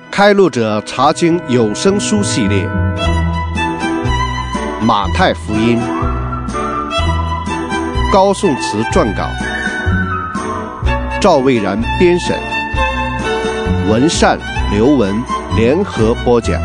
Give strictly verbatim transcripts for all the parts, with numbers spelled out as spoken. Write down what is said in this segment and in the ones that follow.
开路者查经有声书系列，马太福音，高颂慈撰稿，赵蔚然编审，文善、刘文联合播讲。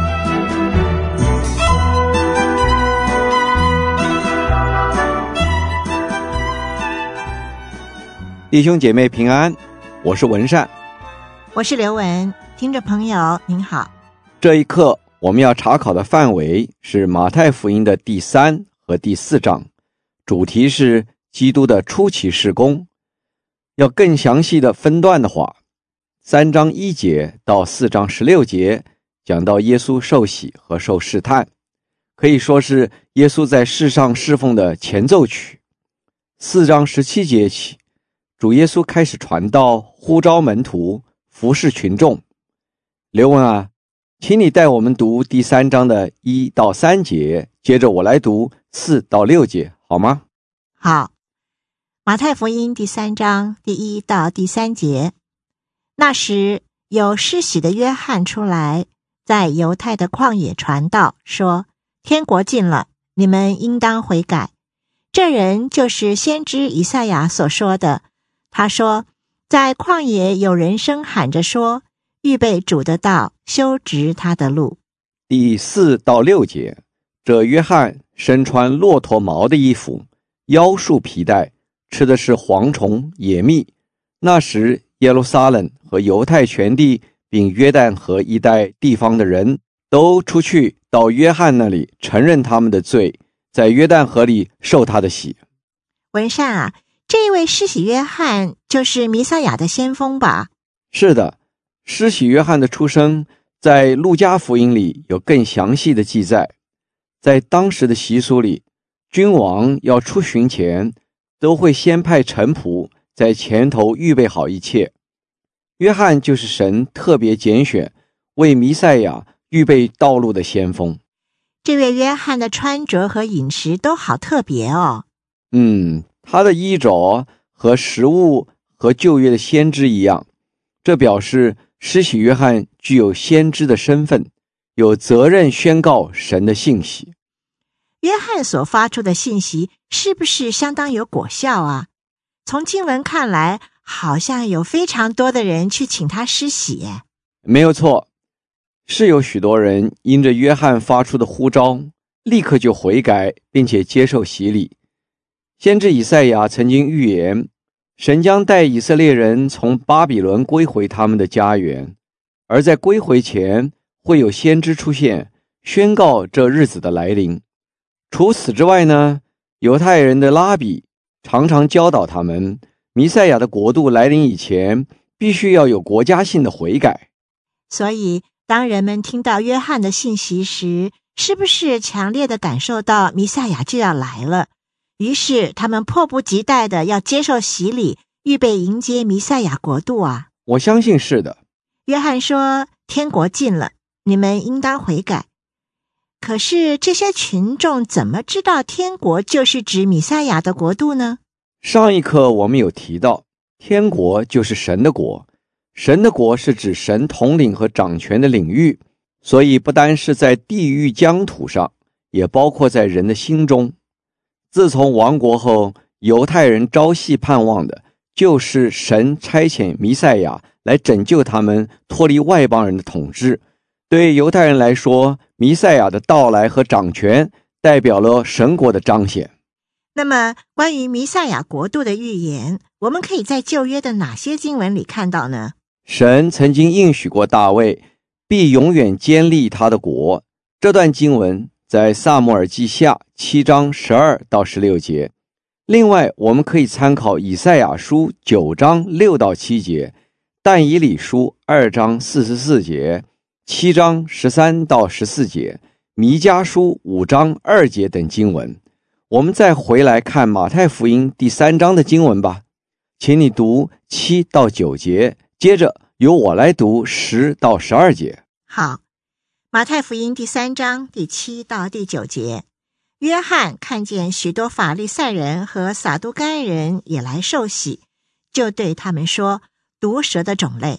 弟兄姐妹平安，我是文善， 我是刘文。听众朋友您好， 这一课我们要查考的范围是马太福音的第三和第四章，主题是基督的初期事工。要更详细的分段的话，三章一节到四章十六节讲到耶稣受洗和受试探，可以说是耶稣在世上侍奉的前奏曲。四章十七节起，主耶稣开始传道，呼召门徒，服侍群众。刘文啊，请你带我们读第三章的一到三节，接着我来读四到六节，好吗？ 好。马太福音第三章第一到第三节。那时有施洗的约翰出来，在犹太的旷野传道，说：天国近了，你们应当悔改。这人就是先知以赛亚所说的。他说，在旷野有人声喊着说，预备主的道，修直他的路。 第四到六节，这约翰身穿骆驼毛的衣服，腰束皮带，吃的是蝗虫野蜜。那时耶路撒冷和犹太全地并约旦河一带地方的人都出去到约翰那里，承认他们的罪，在约旦河里受他的洗。 文善啊，这位施洗约翰就是弥赛亚的先锋吧？ 是的，施洗约翰的出生在路加福音里有更详细的记载。在当时的习俗里，君王要出巡前都会先派臣仆在前头预备好一切。约翰就是神特别拣选为弥赛亚预备道路的先锋。 这位约翰的穿着和饮食都好特别哦。 嗯，他的衣着和食物和旧约的先知一样，这表示施洗约翰具有先知的身份，有责任宣告神的信息。 约翰所发出的信息是不是相当有果效啊？从经文看来，好像有非常多的人去请他施洗。 没有错，是有许多人因着约翰发出的呼召，立刻就悔改，并且接受洗礼。先知以赛亚曾经预言，神将带以色列人从巴比伦归回他们的家园，而在归回前会有先知出现，宣告这日子的来临。除此之外呢，犹太人的拉比常常教导他们，弥赛亚的国度来临以前，必须要有国家性的悔改。 所以当人们听到约翰的信息时，是不是强烈地感受到弥赛亚就要来了？于是他们迫不及待地要接受洗礼，预备迎接弥赛亚国度啊！ 我相信是的。 约翰说，天国近了，你们应当悔改。可是这些群众怎么知道天国就是指弥赛亚的国度呢？ 上一课我们有提到，天国就是神的国，神的国是指神统领和掌权的领域，所以不单是在地狱疆土上，也包括在人的心中。自从亡国后，犹太人朝夕盼望的就是神差遣弥赛亚来拯救他们，脱离外邦人的统治。对犹太人来说，弥赛亚的到来和掌权代表了神国的彰显。 那么关于弥赛亚国度的预言，我们可以在旧约的哪些经文里看到呢？ 神曾经应许过大卫必永远坚立他的国，这段经文在撒母耳记下七章十二到十六节。另外我们可以参考以赛亚书九章六到七节，但以理书二章四十四节，七章十三到十四节，弥迦书五章二节等经文。我们再回来看马太福音第三章的经文吧，请你读七到九节，接着由我来读十到十二节。 好，马太福音第三章第七到第九节。约翰看见许多法利赛人和撒都该人也来受洗，就对他们说，毒蛇的种类，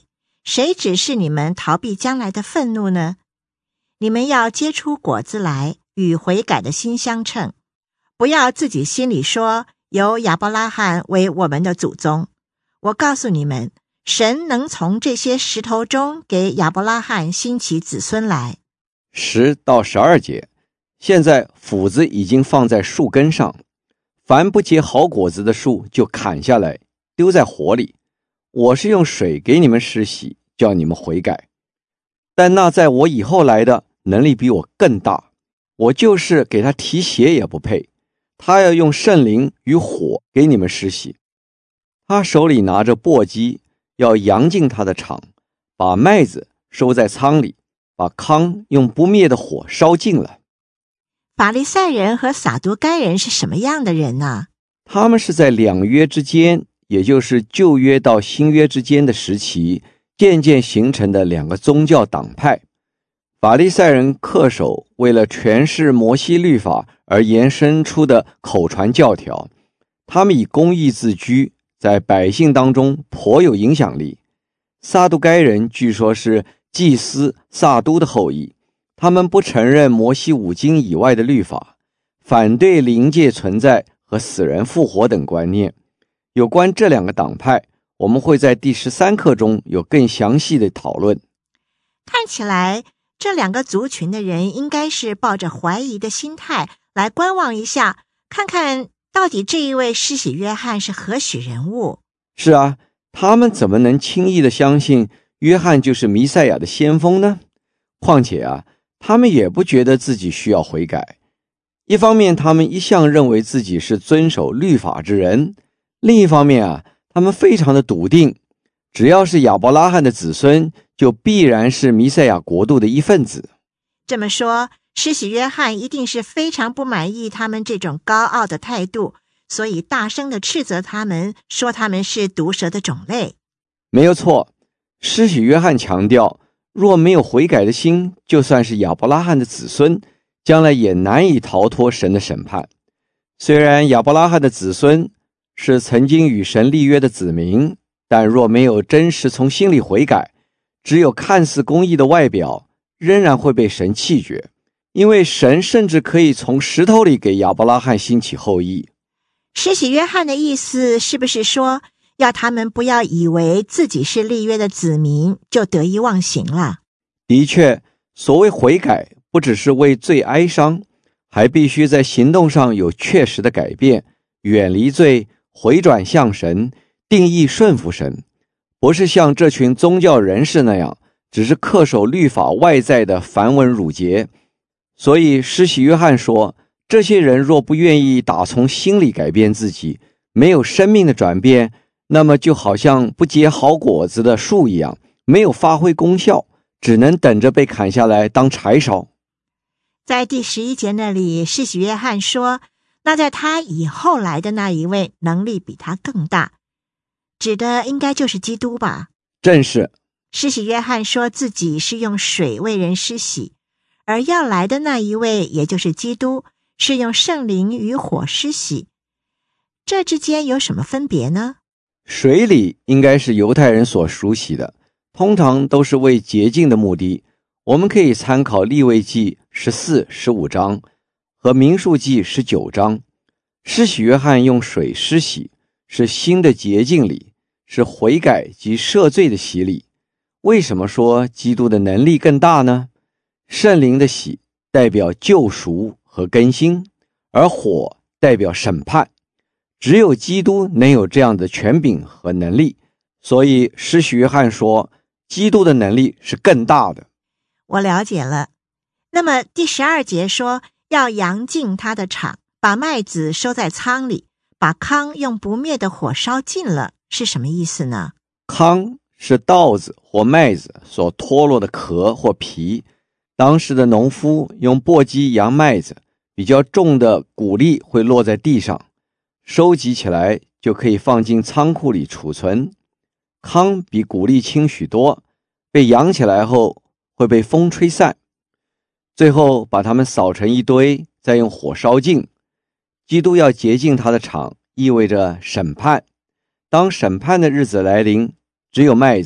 谁指示你们逃避将来的愤怒呢？你们要结出果子来，与悔改的心相称，不要自己心里说有亚伯拉罕为我们的祖宗。我告诉你们，神能从这些石头中给亚伯拉罕兴起子孙来。 十到十二节，现在斧子已经放在树根上，凡不结好果子的树就砍下来，丢在火里。我是用水给你们施洗，叫你们悔改。但那在我以后来的，能力比我更大，我就是给他提鞋也不配。他要用圣灵与火给你们施洗。他手里拿着簸箕，要扬进他的场，把麦子收在仓里，把糠用不灭的火烧尽了。 法利赛人和撒都该人是什么样的人呢？ 他们是在两约之间，也就是旧约到新约之间的时期，渐渐形成的两个宗教党派。法利赛人恪守为了诠释摩西律法而延伸出的口传教条，他们以公义自居，在百姓当中颇有影响力。撒都该人据说是祭司撒都的后裔，他们不承认摩西五经以外的律法，反对灵界存在和死人复活等观念。有关这两个党派，我们会在第十三课中有更详细的讨论。 看起来这两个族群的人应该是抱着怀疑的心态来观望一下，看看到底这一位施洗约翰是何许人物。 是啊，他们怎么能轻易地相信约翰就是弥赛亚的先锋呢？况且啊，他们也不觉得自己需要悔改。一方面，他们一向认为自己是遵守律法之人；另一方面啊，他们非常的笃定，只要是亚伯拉罕的子孙，就必然是弥赛亚国度的一份子。 这么说，施洗约翰一定是非常不满意他们这种高傲的态度，所以大声地斥责他们，说他们是毒蛇的种类。 没有错，施洗约翰强调，若没有悔改的心，就算是亚伯拉罕的子孙，将来也难以逃脱神的审判。虽然亚伯拉罕的子孙是曾经与神立约的子民，但若没有真实从心里悔改，只有看似公义的外表，仍然会被神弃绝。因为神甚至可以从石头里给亚伯拉罕兴起后裔。 施洗约翰的意思是不是说，要他们不要以为自己是立约的子民就得意忘形了？ 的确，所谓悔改不只是为罪哀伤，还必须在行动上有确实的改变，远离罪，回转向神，定义顺服神，不是像这群宗教人士那样，只是恪守律法外在的繁文缛节。所以施洗约翰说，这些人若不愿意打从心里改变自己，没有生命的转变，那么就好像不结好果子的树一样，没有发挥功效，只能等着被砍下来当柴烧。 在第十一节那里，施洗约翰说，那在他以后来的那一位能力比他更大，指的应该就是基督吧？ 正是。 施洗约翰说自己是用水为人施洗，而要来的那一位，也就是基督，是用圣灵与火施洗。这之间有什么分别呢？ 水礼应该是犹太人所熟悉的，通常都是为洁净的目的。我们可以参考利未记十四、十五章和民数记十九章。施洗约翰用水施洗，是新的洁净礼，是悔改及赦罪的洗礼。为什么说基督的能力更大呢？圣灵的洗代表救赎和更新，而火代表审判。只有基督能有这样的权柄和能力，所以施洗约翰说，基督的能力是更大的。 我了解了。那么第十二节说，要扬尽他的场，把麦子收在仓里，把糠用不灭的火烧尽了，是什么意思呢？ 糠是稻子或麦子所脱落的壳或皮。当时的农夫用簸箕扬麦子，比较重的谷粒会落在地上，收集起来就可以放进仓库里储存。糠比谷粒轻许多，被扬起来后会被风吹散，最后把它们扫成一堆，再用火烧尽。基督要洁净他的场，意味着审判。当审判的日子来临，只有麦子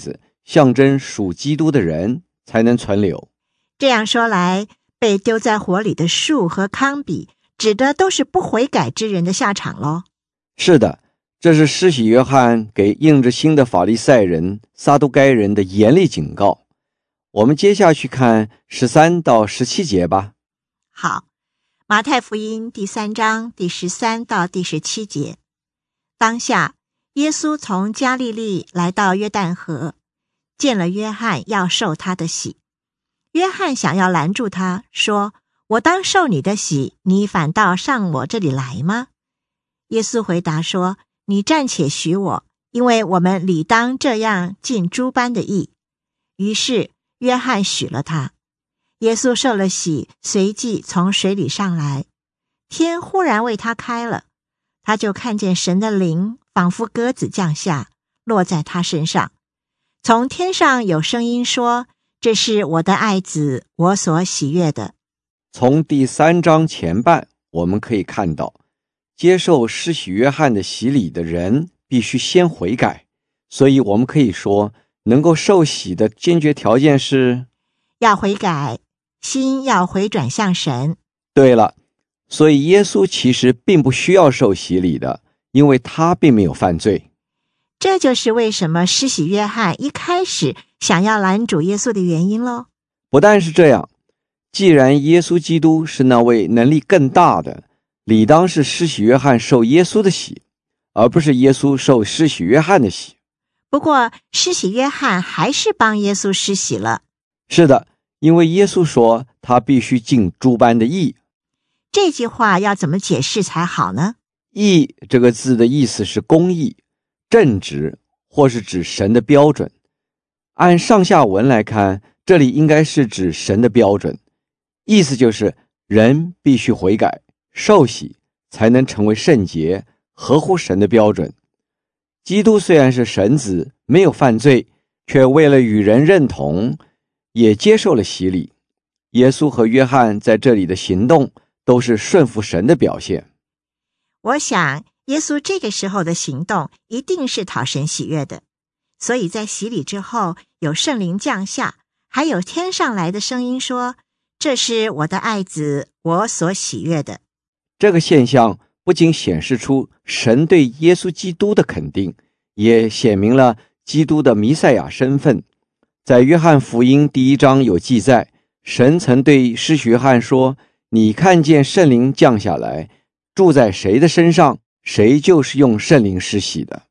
象征属基督的人才能存留。 这样说来，被丢在火里的树和糠秕，指的都是不悔改之人的下场咯。 是的，这是施洗约翰给硬着心的法利赛人、撒都该人的严厉警告。我们接下去看十三到十七节吧。 好，马太福音第三章第十三到第十七节。当下，耶稣从加利利来到约旦河，见了约翰要受他的洗。约翰想要拦住他，说：我当受你的洗，你反倒上我这里来吗？耶稣回答说：你暂且许我，因为我们理当这样尽诸般的义。于是约翰许了他。耶稣受了洗，随即从水里上来，天忽然为他开了，他就看见神的灵仿佛鸽子降下，落在他身上。从天上有声音说：这是我的爱子，我所喜悦的。 从第三章前半，我们可以看到，接受施洗约翰的洗礼的人必须先悔改，所以我们可以说，能够受洗的坚决条件是要悔改，心要回转向神。 对了，所以耶稣其实并不需要受洗礼的，因为他并没有犯罪。 这就是为什么施洗约翰一开始想要拦主耶稣的原因咯。 不但是这样，既然耶稣基督是那位能力更大的，理当是施洗约翰受耶稣的洗，而不是耶稣受施洗约翰的洗。 不过施洗约翰还是帮耶稣施洗了。 是的，因为耶稣说他必须尽诸般的义。 这句话要怎么解释才好呢？ 义这个字的意思是公义、正直，或是指神的标准。按上下文来看，这里应该是指神的标准，意思就是人必须悔改、受洗，才能成为圣洁，合乎神的标准。基督虽然是神子，没有犯罪，却为了与人认同，也接受了洗礼。耶稣和约翰在这里的行动都是顺服神的表现。 我想耶稣这个时候的行动一定是讨神喜悦的，所以在洗礼之后，有圣灵降下，还有天上来的声音说：这是我的爱子，我所喜悦的。 这个现象不仅显示出神对耶稣基督的肯定，也显明了基督的弥赛亚身份。在约翰福音第一章有记载，神曾对施洗约翰说：你看见圣灵降下来，住在谁的身上，谁就是用圣灵施洗的。